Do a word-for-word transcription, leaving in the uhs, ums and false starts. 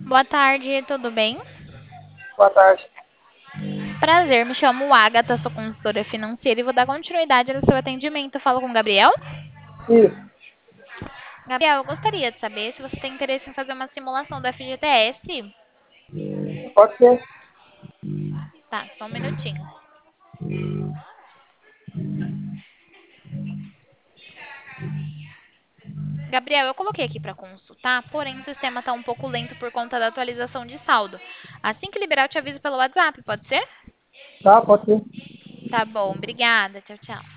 Boa tarde, tudo bem? Boa tarde. Prazer, me chamo Agatha, sou consultora financeira e vou dar continuidade no seu atendimento. Falo com o Gabriel. Isso. Gabriel, eu gostaria de saber se você tem interesse em fazer uma simulação do F G T S. Pode ser? Tá, só um minutinho. Gabriel, eu coloquei aqui para consultar, porém o sistema está um pouco lento por conta da atualização de saldo. Assim que liberar, eu te aviso pelo WhatsApp, pode ser? Tá, pode ser. Tá bom, obrigada. Tchau, tchau.